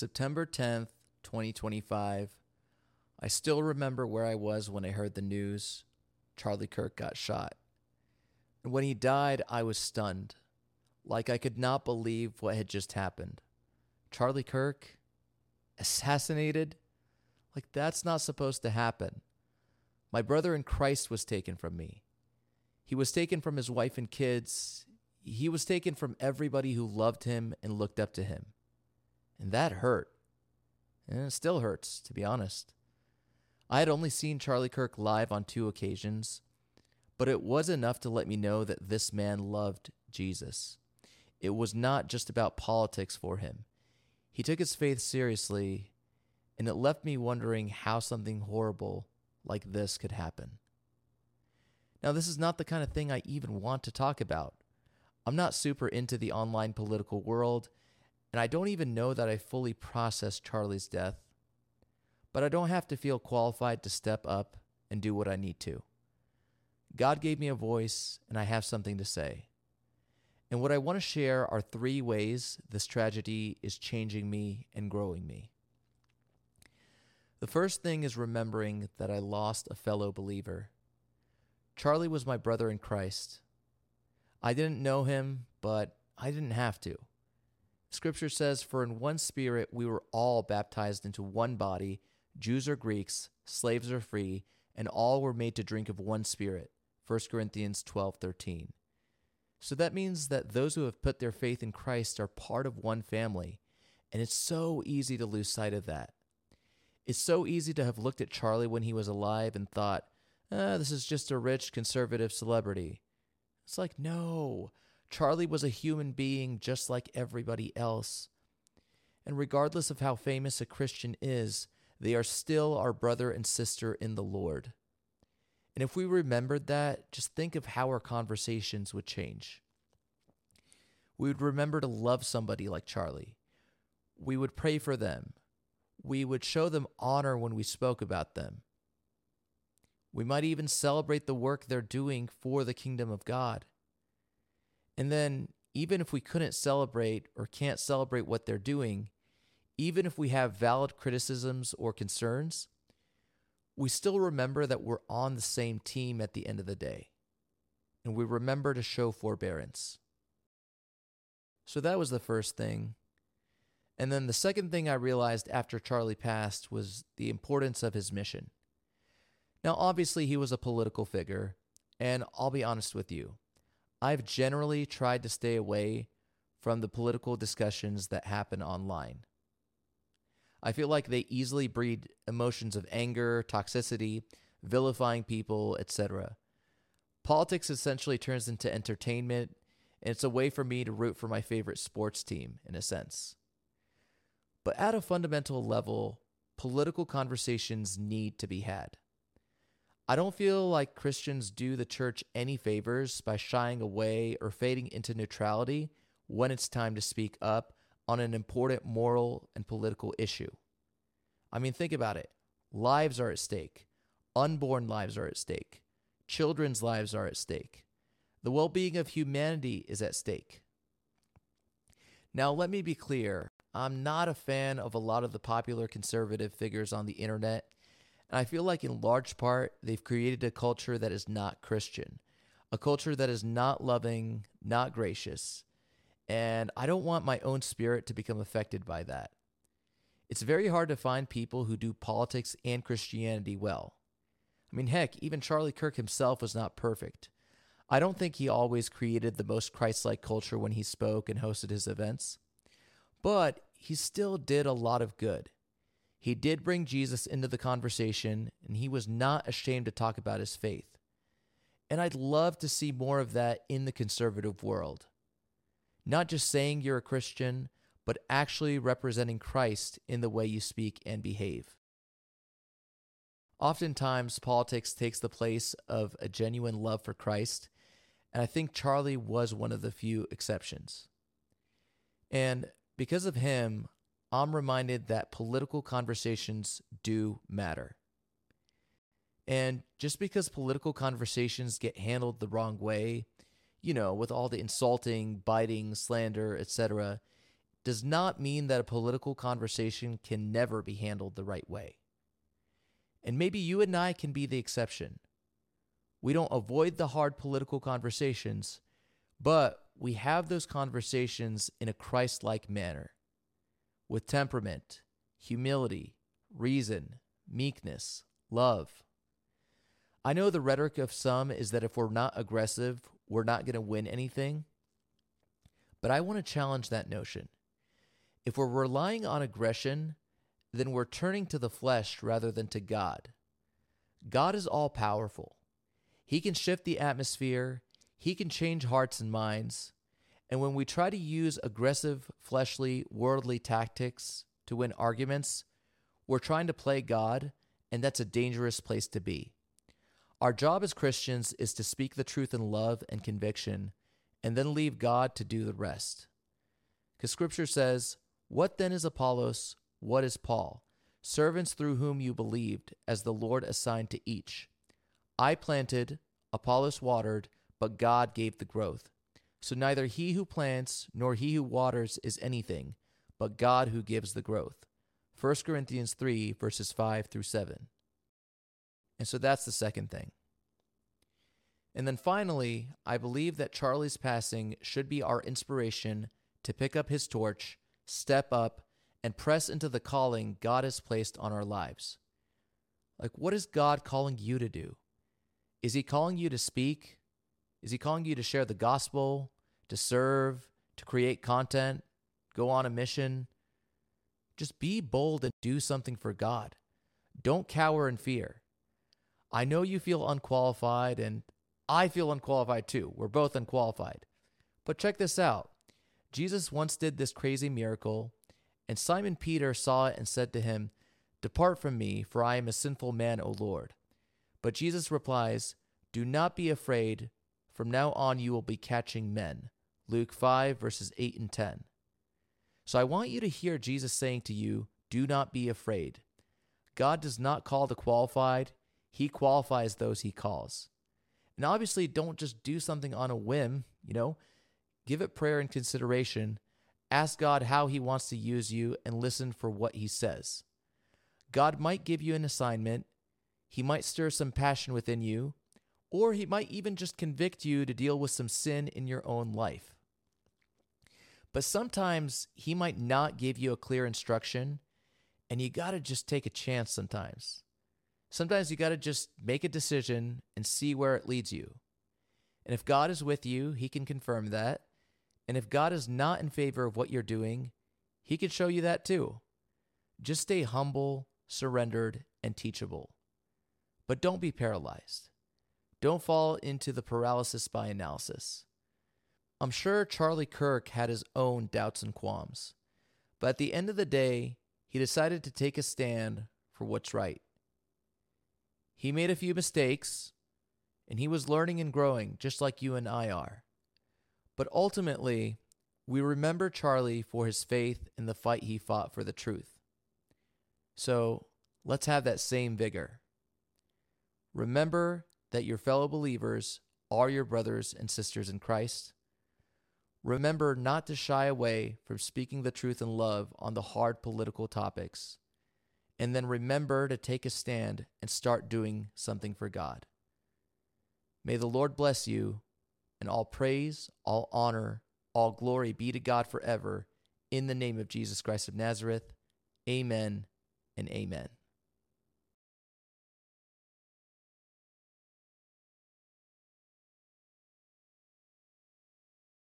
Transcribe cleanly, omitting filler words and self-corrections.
September 10th, 2025. I still remember where I was when I heard the news. Charlie Kirk got shot. And when he died, I was stunned. Like I could not believe what had just happened. Charlie Kirk? Assassinated? Like that's not supposed to happen. My brother in Christ was taken from me. He was taken from his wife and kids. He was taken from everybody who loved him and looked up to him. And that hurt. And it still hurts, to be honest. I had only seen Charlie Kirk live on 2 occasions, but it was enough to let me know that this man loved Jesus. It was not just about politics for him. He took his faith seriously, and it left me wondering how something horrible like this could happen. Now, this is not the kind of thing I even want to talk about. I'm not super into the online political world, and I don't even know that I fully processed Charlie's death. But I don't have to feel qualified to step up and do what I need to. God gave me a voice, and I have something to say. And what I want to share are 3 ways this tragedy is changing me and growing me. The first thing is remembering that I lost a fellow believer. Charlie was my brother in Christ. I didn't know him, but I didn't have to. Scripture says, "For in one spirit we were all baptized into one body, Jews or Greeks, slaves or free, and all were made to drink of one spirit." 1 Corinthians 12:13. So that means that those who have put their faith in Christ are part of one family, and it's so easy to lose sight of that. It's so easy to have looked at Charlie when he was alive and thought, this is just a rich conservative celebrity. It's like, no, Charlie was a human being just like everybody else. And regardless of how famous a Christian is, they are still our brother and sister in the Lord. And if we remembered that, just think of how our conversations would change. We would remember to love somebody like Charlie. We would pray for them. We would show them honor when we spoke about them. We might even celebrate the work they're doing for the kingdom of God. And then, even if we couldn't celebrate or can't celebrate what they're doing, even if we have valid criticisms or concerns, we still remember that we're on the same team at the end of the day. And we remember to show forbearance. So that was the first thing. And then the second thing I realized after Charlie passed was the importance of his mission. Now, obviously, he was a political figure, and I'll be honest with you. I've generally tried to stay away from the political discussions that happen online. I feel like they easily breed emotions of anger, toxicity, vilifying people, etc. Politics essentially turns into entertainment, and it's a way for me to root for my favorite sports team, in a sense. But at a fundamental level, political conversations need to be had. I don't feel like Christians do the church any favors by shying away or fading into neutrality when it's time to speak up on an important moral and political issue. I mean, think about it. Lives are at stake. Unborn lives are at stake. Children's lives are at stake. The well-being of humanity is at stake. Now, let me be clear. I'm not a fan of a lot of the popular conservative figures on the internet, and I feel like in large part, they've created a culture that is not Christian, a culture that is not loving, not gracious, and I don't want my own spirit to become affected by that. It's very hard to find people who do politics and Christianity well. I mean, heck, even Charlie Kirk himself was not perfect. I don't think he always created the most Christ-like culture when he spoke and hosted his events, but he still did a lot of good. He did bring Jesus into the conversation, and he was not ashamed to talk about his faith. And I'd love to see more of that in the conservative world. Not just saying you're a Christian, but actually representing Christ in the way you speak and behave. Oftentimes, politics takes the place of a genuine love for Christ, and I think Charlie was one of the few exceptions. And because of him, I'm reminded that political conversations do matter. And just because political conversations get handled the wrong way, with all the insulting, biting, slander, etc., does not mean that a political conversation can never be handled the right way. And maybe you and I can be the exception. We don't avoid the hard political conversations, but we have those conversations in a Christ-like manner, with temperament, humility, reason, meekness, love. I know the rhetoric of some is that if we're not aggressive, we're not going to win anything. But I want to challenge that notion. If we're relying on aggression, then we're turning to the flesh rather than to God. God is all-powerful. He can shift the atmosphere. He can change hearts and minds. And when we try to use aggressive, fleshly, worldly tactics to win arguments, we're trying to play God, and that's a dangerous place to be. Our job as Christians is to speak the truth in love and conviction, and then leave God to do the rest. Because Scripture says, "What then is Apollos? What is Paul? Servants through whom you believed, as the Lord assigned to each. I planted, Apollos watered, but God gave the growth. So neither he who plants nor he who waters is anything, but God who gives the growth." 1 Corinthians 3, verses 5 through 7. And so that's the second thing. And then finally, I believe that Charlie's passing should be our inspiration to pick up his torch, step up, and press into the calling God has placed on our lives. Like, what is God calling you to do? Is he calling you to speak? Is he calling you to share the gospel, to serve, to create content, go on a mission? Just be bold and do something for God. Don't cower in fear. I know you feel unqualified, and I feel unqualified too. We're both unqualified. But check this out. Jesus once did this crazy miracle, and Simon Peter saw it and said to him, "Depart from me, for I am a sinful man, O Lord." But Jesus replies, "Do not be afraid. From now on you will be catching men." Luke 5, verses 8 and 10. So I want you to hear Jesus saying to you, do not be afraid. God does not call the qualified. He qualifies those he calls. And obviously, don't just do something on a whim, Give it prayer and consideration. Ask God how he wants to use you and listen for what he says. God might give you an assignment. He might stir some passion within you, or he might even just convict you to deal with some sin in your own life. But sometimes he might not give you a clear instruction, and you got to just take a chance sometimes. Sometimes you got to just make a decision and see where it leads you. And if God is with you, he can confirm that. And if God is not in favor of what you're doing, he can show you that too. Just stay humble, surrendered, and teachable. But don't be paralyzed. Don't fall into the paralysis by analysis. I'm sure Charlie Kirk had his own doubts and qualms. But at the end of the day, he decided to take a stand for what's right. He made a few mistakes, and he was learning and growing just like you and I are. But ultimately, we remember Charlie for his faith in the fight he fought for the truth. So let's have that same vigor. Remember that your fellow believers are your brothers and sisters in Christ. Remember not to shy away from speaking the truth in love on the hard political topics. And then remember to take a stand and start doing something for God. May the Lord bless you, and all praise, all honor, all glory be to God forever, in the name of Jesus Christ of Nazareth. Amen and amen.